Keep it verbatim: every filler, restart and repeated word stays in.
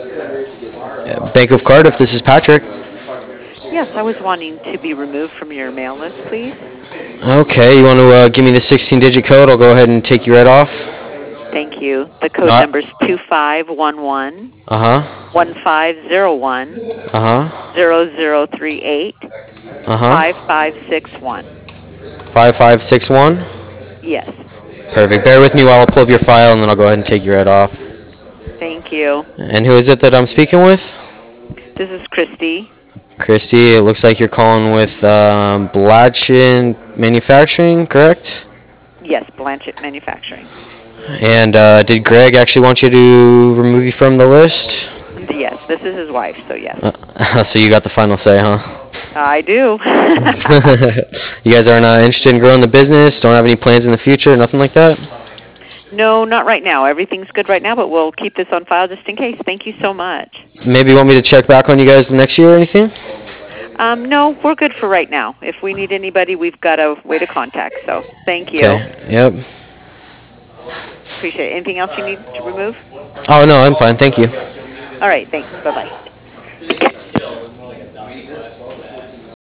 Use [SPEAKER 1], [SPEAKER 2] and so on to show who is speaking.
[SPEAKER 1] Bank of Cardiff, this is Patrick.
[SPEAKER 2] Yes, I was wanting to be removed from your mail list, please.
[SPEAKER 1] Okay, you want to uh, give me the sixteen-digit code? I'll go ahead and take you right off.
[SPEAKER 2] Thank you. The code
[SPEAKER 1] Uh
[SPEAKER 2] number is two five one one
[SPEAKER 1] huh.
[SPEAKER 2] one five zero one
[SPEAKER 1] Uh huh.
[SPEAKER 2] zero zero three eight
[SPEAKER 1] Uh
[SPEAKER 2] five
[SPEAKER 1] huh.
[SPEAKER 2] five six one.
[SPEAKER 1] Five five six one.
[SPEAKER 2] Yes.
[SPEAKER 1] Perfect. Bear with me while I pull up your file, and then I'll go ahead and take you right off.
[SPEAKER 2] Thank you.
[SPEAKER 1] And who is it that I'm speaking with?
[SPEAKER 2] This is Christy.
[SPEAKER 1] Christy. It looks like you're calling with um, Blatchin Manufacturing, correct?
[SPEAKER 2] Yes, Blanchett Manufacturing.
[SPEAKER 1] And uh, did Greg actually want you to remove you from the list?
[SPEAKER 2] Yes, this is his wife, so yes.
[SPEAKER 1] Uh, so you got the final say, huh?
[SPEAKER 2] I do.
[SPEAKER 1] You guys aren't uh, interested in growing the business? Don't have any plans in the future? Nothing like that?
[SPEAKER 2] No, not right now. Everything's good right now, but we'll keep this on file just in case. Thank you so much.
[SPEAKER 1] Maybe you want me to check back on you guys next year or anything?
[SPEAKER 2] Um, no, we're good for right now. If we need anybody, we've got a way to contact. So thank you.
[SPEAKER 1] Okay. Yep.
[SPEAKER 2] Appreciate it. Anything else you need to remove?
[SPEAKER 1] Oh, no, I'm fine. Thank you.
[SPEAKER 2] All right. Thanks. Bye-bye.